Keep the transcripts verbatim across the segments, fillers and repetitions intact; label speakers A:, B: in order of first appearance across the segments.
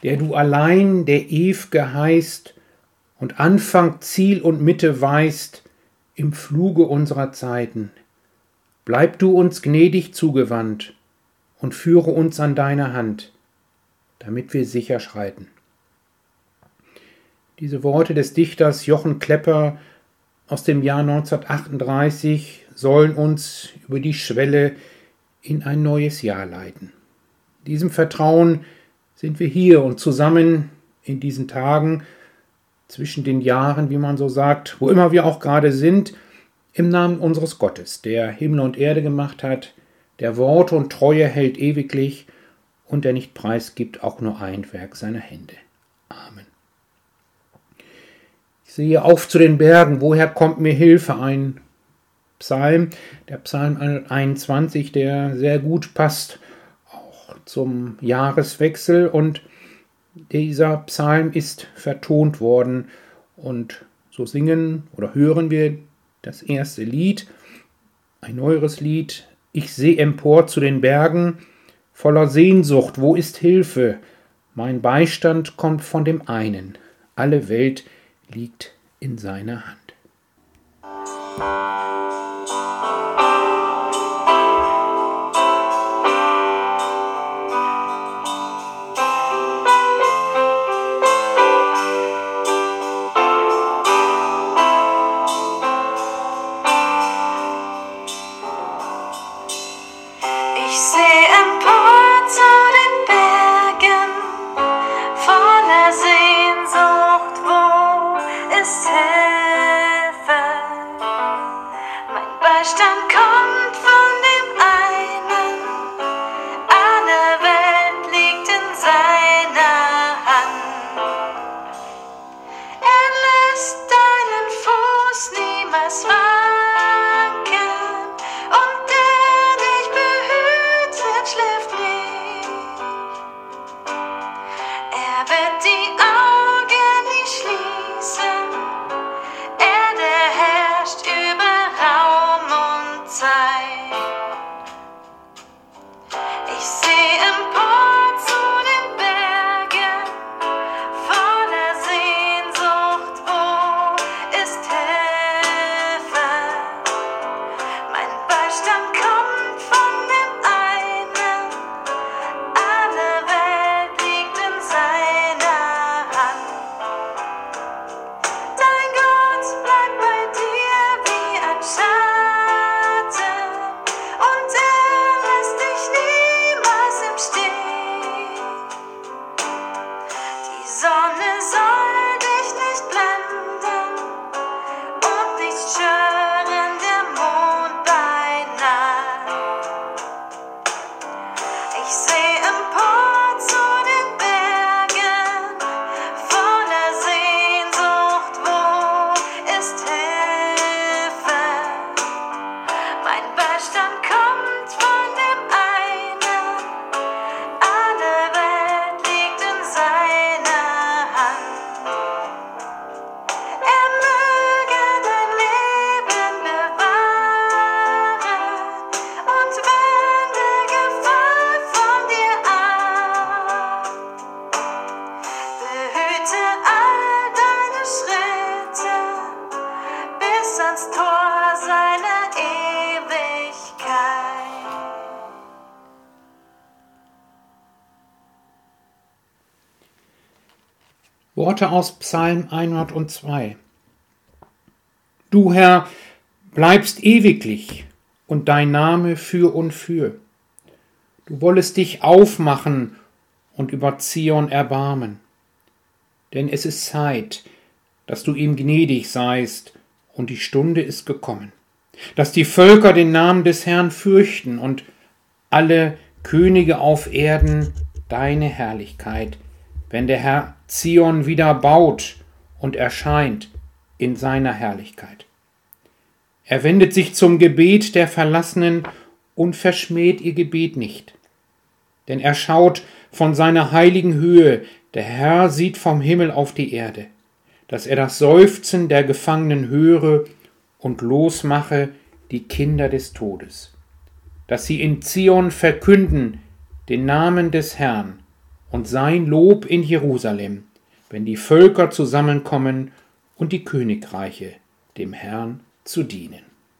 A: der du allein der Ew'ge heißt und Anfang, Ziel und Mitte weißt im Fluge unserer Zeiten. Bleib du uns gnädig zugewandt und führe uns an deine Hand, damit wir sicher schreiten. Diese Worte des Dichters Jochen Klepper aus dem Jahr neunzehnhundertachtunddreißig sollen uns über die Schwelle in ein neues Jahr leiten. In diesem Vertrauen sind wir hier und zusammen in diesen Tagen zwischen den Jahren, wie man so sagt, wo immer wir auch gerade sind, im Namen unseres Gottes, der Himmel und Erde gemacht hat, der Worte und Treue hält ewiglich und der nicht preisgibt auch nur ein Werk seiner Hände. Amen. Ich sehe auf zu den Bergen, woher kommt mir Hilfe? Ein Psalm, der Psalm einundzwanzig, der sehr gut passt auch zum Jahreswechsel, und dieser Psalm ist vertont worden und so singen oder hören wir das erste Lied, ein neueres Lied. Ich seh empor zu den Bergen, voller Sehnsucht, wo ist Hilfe? Mein Beistand kommt von dem einen, alle Welt liegt in seiner Hand. Worte aus Psalm hundertzwei. Du, Herr, bleibst ewiglich und dein Name für und für. Du wollest dich aufmachen und über Zion erbarmen. Denn es ist Zeit, dass du ihm gnädig seist, und die Stunde ist gekommen, dass die Völker den Namen des Herrn fürchten und alle Könige auf Erden deine Herrlichkeit, wenn der Herr Zion wieder baut und erscheint in seiner Herrlichkeit. Er wendet sich zum Gebet der Verlassenen und verschmäht ihr Gebet nicht. Denn er schaut von seiner heiligen Höhe, der Herr sieht vom Himmel auf die Erde, dass er das Seufzen der Gefangenen höre und losmache die Kinder des Todes, dass sie in Zion verkünden den Namen des Herrn und sein Lob in Jerusalem, wenn die Völker zusammenkommen und die Königreiche dem Herrn zu dienen.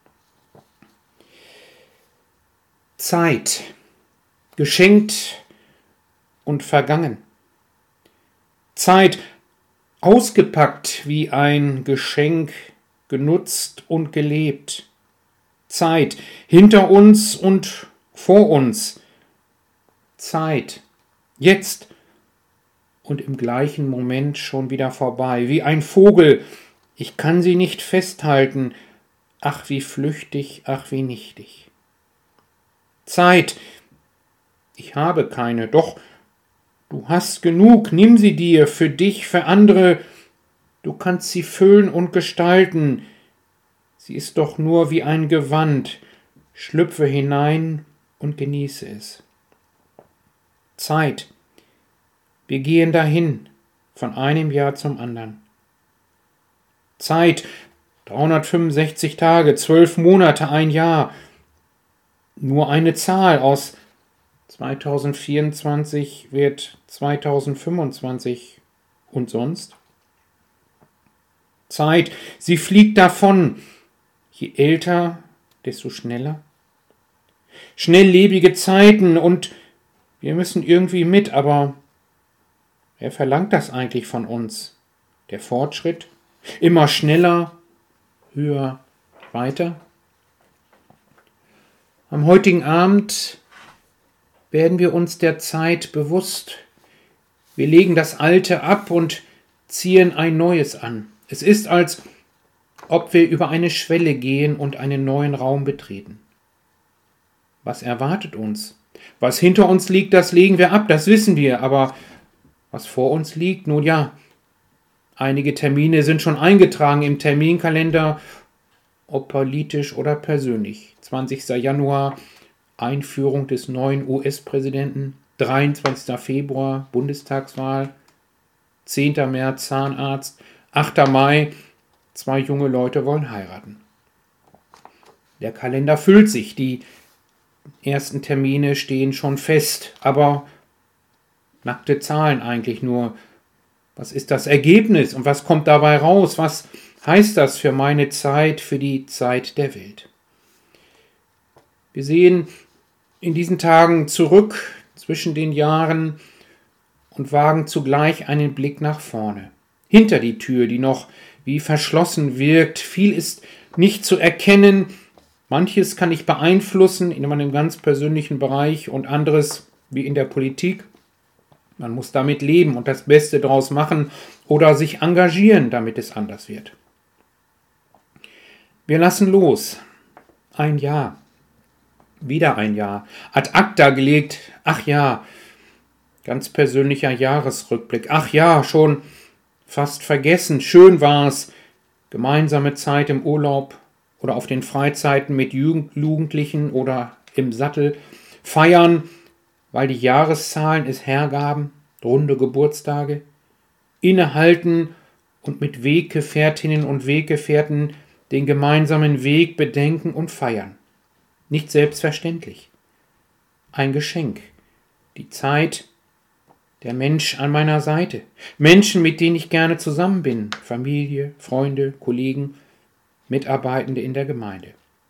A: Zeit, geschenkt und vergangen. Zeit, ausgepackt wie ein Geschenk, genutzt und gelebt. Zeit, hinter uns und vor uns. Zeit, jetzt und im gleichen Moment schon wieder vorbei, wie ein Vogel. Ich kann sie nicht festhalten. Ach, wie flüchtig, ach, wie nichtig. Zeit, ich habe keine, doch du hast genug, nimm sie dir, für dich, für andere. Du kannst sie füllen und gestalten. Sie ist doch nur wie ein Gewand. Schlüpfe hinein und genieße es. Zeit, wir gehen dahin, von einem Jahr zum anderen. Zeit, dreihundertfünfundsechzig Tage, zwölf Monate, ein Jahr. Nur eine Zahl aus zweitausendvierundzwanzig wird zweitausendfünfundzwanzig und sonst? Zeit, sie fliegt davon. Je älter, desto schneller. Schnelllebige Zeiten und wir müssen irgendwie mit, aber wer verlangt das eigentlich von uns? Der Fortschritt? Immer schneller, höher, weiter? Am heutigen Abend werden wir uns der Zeit bewusst. Wir legen das Alte ab und ziehen ein Neues an. Es ist, als ob wir über eine Schwelle gehen und einen neuen Raum betreten. Was erwartet uns? Was hinter uns liegt, das legen wir ab, das wissen wir, aber was vor uns liegt, nun ja, einige Termine sind schon eingetragen im Terminkalender, ob politisch oder persönlich. zwanzigster Januar, Einführung des neuen U S-Präsidenten, dreiundzwanzigster Februar, Bundestagswahl, zehnter März, Zahnarzt, achter Mai, zwei junge Leute wollen heiraten. Der Kalender füllt sich, die ersten Termine stehen schon fest, aber nackte Zahlen eigentlich nur. Was ist das Ergebnis und was kommt dabei raus? Was heißt das für meine Zeit, für die Zeit der Welt? Wir sehen in diesen Tagen zurück zwischen den Jahren und wagen zugleich einen Blick nach vorne. Hinter die Tür, die noch wie verschlossen wirkt. Viel ist nicht zu erkennen. Manches kann ich beeinflussen in meinem ganz persönlichen Bereich und anderes wie in der Politik. Man muss damit leben und das Beste daraus machen oder sich engagieren, damit es anders wird. Wir lassen los. Ein Jahr. Wieder ein Jahr. Ad acta gelegt. Ach ja. Ganz persönlicher Jahresrückblick. Ach ja, schon fast vergessen. Schön war's. Gemeinsame Zeit im Urlaub oder auf den Freizeiten mit Jugendlichen oder im Sattel. Feiern, weil die Jahreszahlen es hergaben. Runde Geburtstage. Innehalten und mit Weggefährtinnen und Weggefährten den gemeinsamen Weg bedenken und feiern. Nicht selbstverständlich. Ein Geschenk. Die Zeit, der Mensch an meiner Seite. Menschen, mit denen ich gerne zusammen bin. Familie, Freunde, Kollegen, Mitarbeitende in der Gemeinde.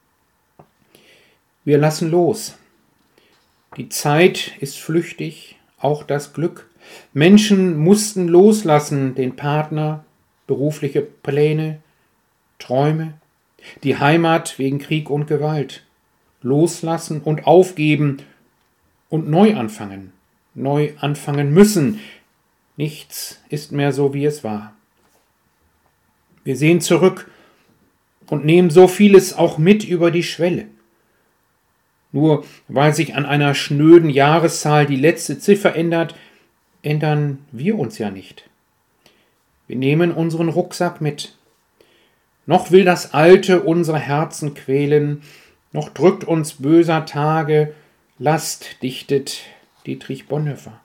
A: Wir lassen los. Die Zeit ist flüchtig, auch das Glück. Menschen mussten loslassen, den Partner, berufliche Pläne, Träume, die Heimat wegen Krieg und Gewalt. Loslassen und aufgeben und neu anfangen. Neu anfangen müssen. Nichts ist mehr so, wie es war. Wir sehen zurück und nehmen so vieles auch mit über die Schwelle. Nur weil sich an einer schnöden Jahreszahl die letzte Ziffer ändert, ändern wir uns ja nicht. Wir nehmen unseren Rucksack mit. Noch will das Alte unsere Herzen quälen, noch drückt uns böser Tage Last, dichtet Dietrich Bonhoeffer.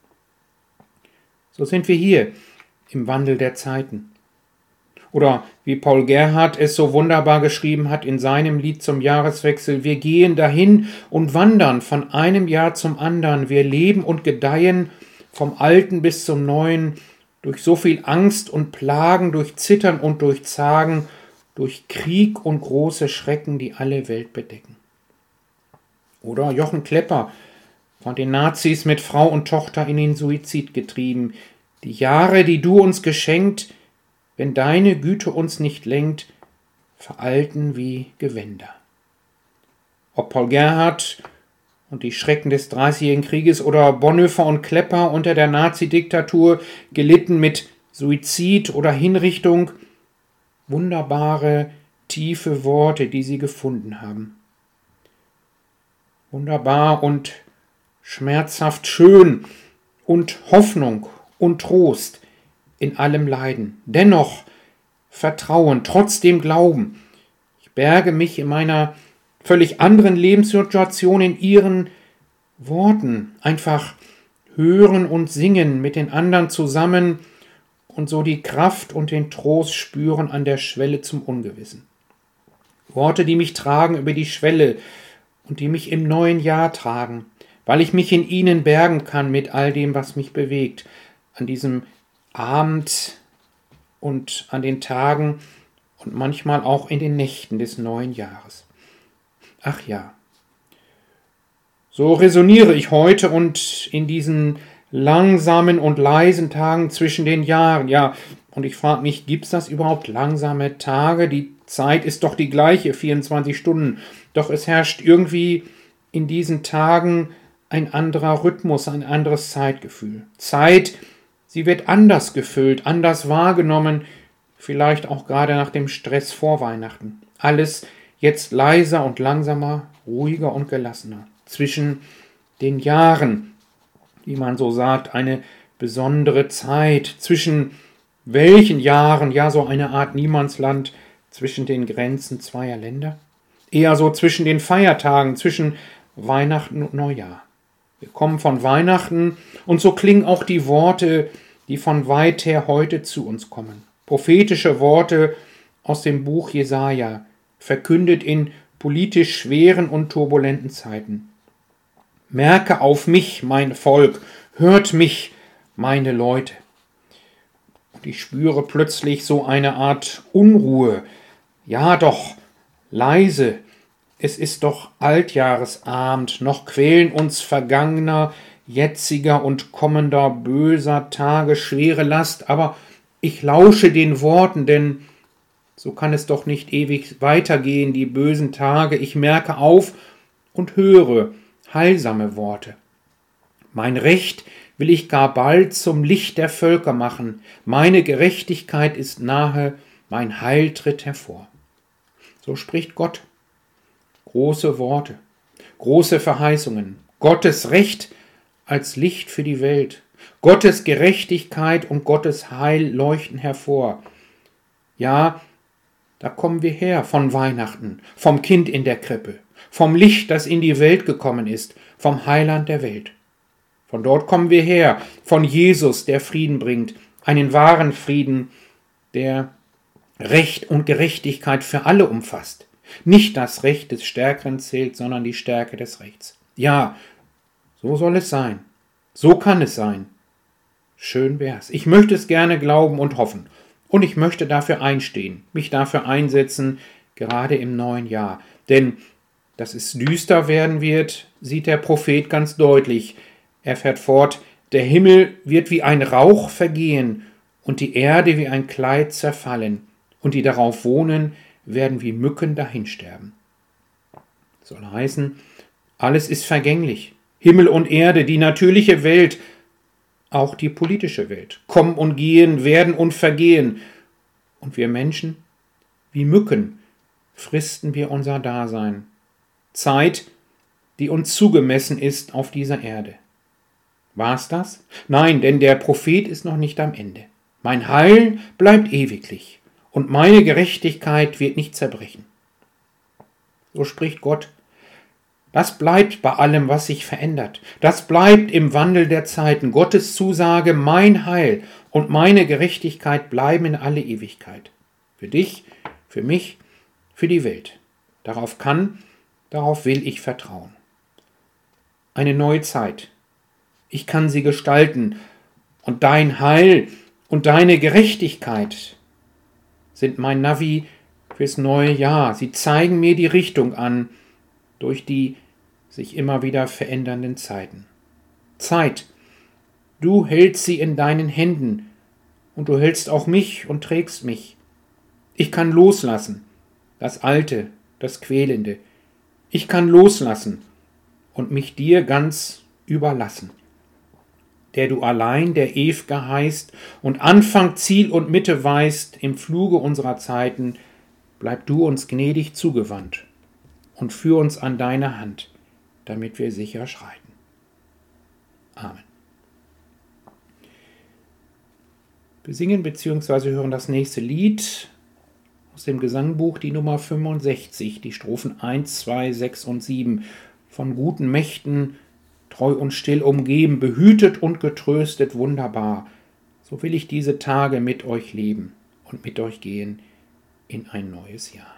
A: So sind wir hier im Wandel der Zeiten. Oder wie Paul Gerhardt es so wunderbar geschrieben hat in seinem Lied zum Jahreswechsel: Wir gehen dahin und wandern von einem Jahr zum anderen. Wir leben und gedeihen vom Alten bis zum Neuen, durch so viel Angst und Plagen, durch Zittern und durch Zagen, durch Krieg und große Schrecken, die alle Welt bedecken. Oder Jochen Klepper, von den Nazis mit Frau und Tochter in den Suizid getrieben. Die Jahre, die du uns geschenkt, wenn deine Güte uns nicht lenkt, veralten wie Gewänder. Ob Paul Gerhardt und die Schrecken des Dreißigjährigen Krieges oder Bonhoeffer und Klepper unter der Nazidiktatur, gelitten mit Suizid oder Hinrichtung, wunderbare, tiefe Worte, die sie gefunden haben. Wunderbar und schmerzhaft schön und Hoffnung und Trost in allem Leiden. Dennoch Vertrauen, trotzdem Glauben. Ich berge mich in meiner völlig anderen Lebenssituation in ihren Worten. Einfach hören und singen mit den anderen zusammen und so die Kraft und den Trost spüren an der Schwelle zum Ungewissen. Worte, die mich tragen über die Schwelle und die mich im neuen Jahr tragen, weil ich mich in ihnen bergen kann mit all dem, was mich bewegt, an diesem Abend und an den Tagen und manchmal auch in den Nächten des neuen Jahres. Ach ja, so resoniere ich heute und in diesen langsamen und leisen Tagen zwischen den Jahren. Ja, und ich frage mich, gibt es das überhaupt langsame Tage? Die Zeit ist doch die gleiche, vierundzwanzig Stunden. Doch es herrscht irgendwie in diesen Tagen ein anderer Rhythmus, ein anderes Zeitgefühl. Zeit, sie wird anders gefüllt, anders wahrgenommen, vielleicht auch gerade nach dem Stress vor Weihnachten. Alles jetzt leiser und langsamer, ruhiger und gelassener. Zwischen den Jahren, wie man so sagt, eine besondere Zeit. Zwischen welchen Jahren? Ja, so eine Art Niemandsland zwischen den Grenzen zweier Länder. Eher so zwischen den Feiertagen, zwischen Weihnachten und Neujahr. Wir kommen von Weihnachten und so klingen auch die Worte, die von weit her heute zu uns kommen. Prophetische Worte aus dem Buch Jesaja, verkündet in politisch schweren und turbulenten Zeiten. Merke auf mich, mein Volk, hört mich, meine Leute. Und ich spüre plötzlich so eine Art Unruhe. Ja doch, leise, es ist doch Altjahresabend, noch quälen uns vergangener, jetziger und kommender böser Tage schwere Last, aber ich lausche den Worten, denn so kann es doch nicht ewig weitergehen, die bösen Tage. Ich merke auf und höre heilsame Worte. Mein Recht will ich gar bald zum Licht der Völker machen. Meine Gerechtigkeit ist nahe, mein Heil tritt hervor. So spricht Gott. Große Worte, große Verheißungen. Gottes Recht als Licht für die Welt. Gottes Gerechtigkeit und Gottes Heil leuchten hervor. Ja, da kommen wir her von Weihnachten, vom Kind in der Krippe, vom Licht, das in die Welt gekommen ist, vom Heiland der Welt. Von dort kommen wir her, von Jesus, der Frieden bringt, einen wahren Frieden, der Recht und Gerechtigkeit für alle umfasst. Nicht das Recht des Stärkeren zählt, sondern die Stärke des Rechts. Ja, so soll es sein. So kann es sein. Schön wär's. Ich möchte es gerne glauben und hoffen. Und ich möchte dafür einstehen, mich dafür einsetzen, gerade im neuen Jahr. Denn dass es düster werden wird, sieht der Prophet ganz deutlich. Er fährt fort, der Himmel wird wie ein Rauch vergehen und die Erde wie ein Kleid zerfallen, und die darauf wohnen, werden wie Mücken dahinsterben. Soll heißen, alles ist vergänglich. Himmel und Erde, die natürliche Welt, auch die politische Welt, kommen und gehen, werden und vergehen. Und wir Menschen, wie Mücken, fristen wir unser Dasein. Zeit, die uns zugemessen ist auf dieser Erde. War's das? Nein, denn der Prophet ist noch nicht am Ende. Mein Heil bleibt ewiglich und meine Gerechtigkeit wird nicht zerbrechen. So spricht Gott. Das bleibt bei allem, was sich verändert. Das bleibt im Wandel der Zeiten. Gottes Zusage, mein Heil und meine Gerechtigkeit bleiben in alle Ewigkeit. Für dich, für mich, für die Welt. Darauf kann, darauf will ich vertrauen. Eine neue Zeit. ich kann sie gestalten, und dein Heil und deine Gerechtigkeit sind mein Navi fürs neue Jahr. Sie zeigen mir die Richtung an durch die sich immer wieder verändernden Zeiten. Zeit, du hältst sie in deinen Händen und du hältst auch mich und trägst mich. Ich kann loslassen, das Alte, das Quälende. Ich kann loslassen und mich dir ganz überlassen. Der du allein der Ew'ge heißt und Anfang, Ziel und Mitte weißt, im Fluge unserer Zeiten, bleib du uns gnädig zugewandt und führ uns an deine Hand, damit wir sicher schreiten. Amen. Wir singen bzw. hören das nächste Lied aus dem Gesangbuch, die Nummer fünfundsechzig, die Strophen eins, zwei, sechs und sieben. Von guten Mächten, treu und still umgeben, behütet und getröstet, wunderbar. So will ich diese Tage mit euch leben und mit euch gehen in ein neues Jahr.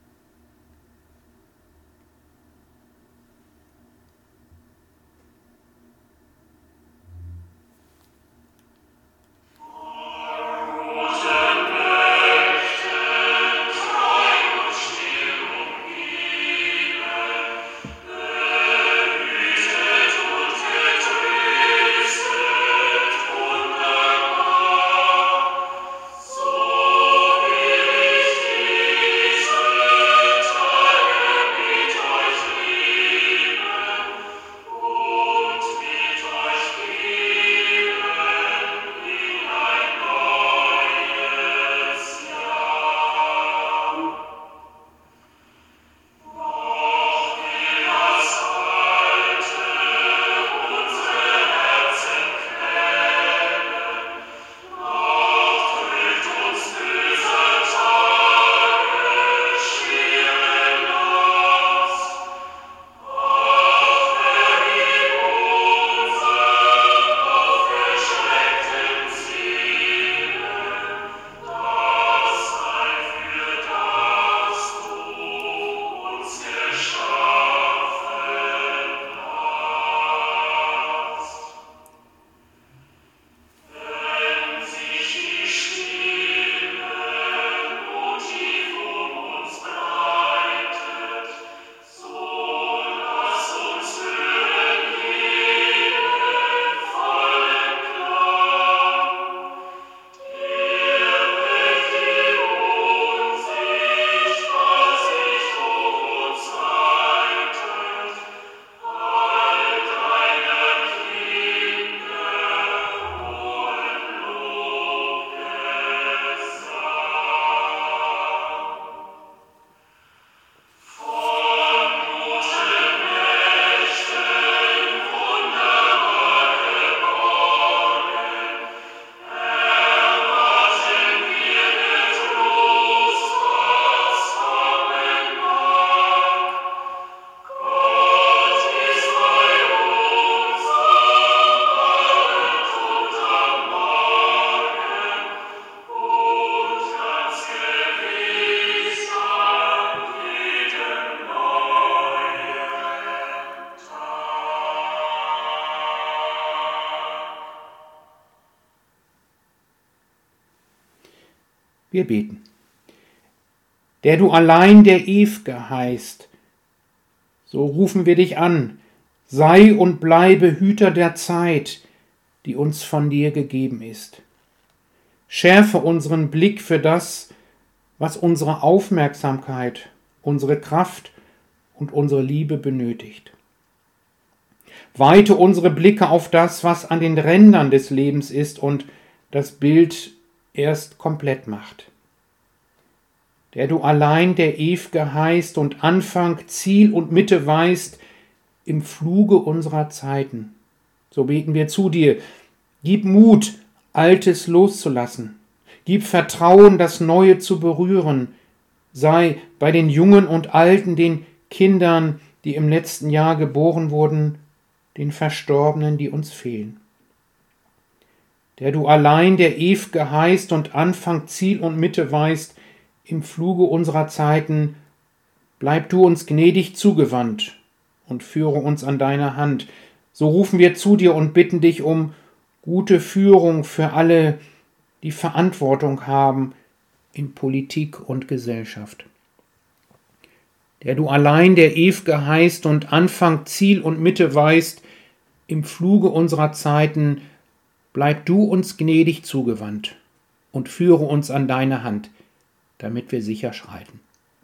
A: Wir beten. Der du allein der Ew'ge heißt, so rufen wir dich an, sei und bleibe Hüter der Zeit, die uns von dir gegeben ist. Schärfe unseren Blick für das, was unsere Aufmerksamkeit, unsere Kraft und unsere Liebe benötigt. Weite unsere Blicke auf das, was an den Rändern des Lebens ist und das Bild erst komplett macht. Der du allein der Ew'ge heißt und Anfang, Ziel und Mitte weißt im Fluge unserer Zeiten. So beten wir zu dir. Gib Mut, Altes loszulassen. Gib Vertrauen, das Neue zu berühren. Sei bei den Jungen und Alten, den Kindern, die im letzten Jahr geboren wurden, den Verstorbenen, die uns fehlen. Der du allein der Ew'ge heißt und Anfang, Ziel und Mitte weißt, im Fluge unserer Zeiten, bleib du uns gnädig zugewandt und führe uns an deiner Hand, So rufen wir zu dir und bitten dich um gute Führung für alle, die Verantwortung haben in Politik und Gesellschaft. Der du allein der Ew'ge heißt und Anfang, Ziel und Mitte weißt, im Fluge unserer Zeiten, bleib du uns gnädig zugewandt und führe uns an deine Hand, damit wir sicher schreiten.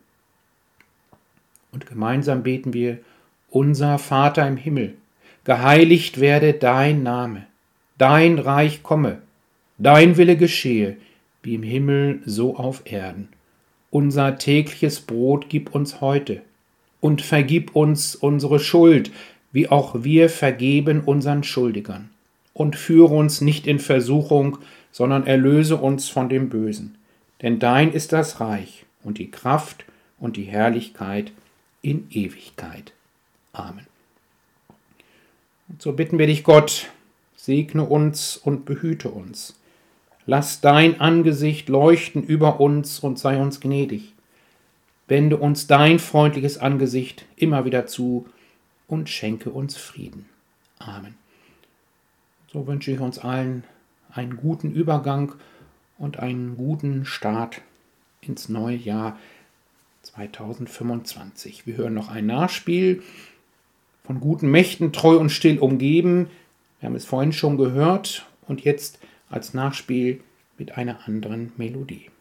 A: Und gemeinsam beten wir: Unser Vater im Himmel, geheiligt werde dein Name, dein Reich komme, dein Wille geschehe, wie im Himmel so auf Erden. Unser tägliches Brot gib uns heute und vergib uns unsere Schuld, wie auch wir vergeben unseren Schuldigern. Und führe uns nicht in Versuchung, sondern erlöse uns von dem Bösen. Denn dein ist das Reich und die Kraft und die Herrlichkeit in Ewigkeit. Amen. Und so bitten wir dich, Gott, segne uns und behüte uns. Lass dein Angesicht leuchten über uns und sei uns gnädig. Wende uns dein freundliches Angesicht immer wieder zu und schenke uns Frieden. Amen. So wünsche ich uns allen einen guten Übergang und einen guten Start ins neue Jahr zweitausendfünfundzwanzig. Wir hören noch ein Nachspiel von guten Mächten, treu und still umgeben. Wir haben es vorhin schon gehört und jetzt als Nachspiel mit einer anderen Melodie.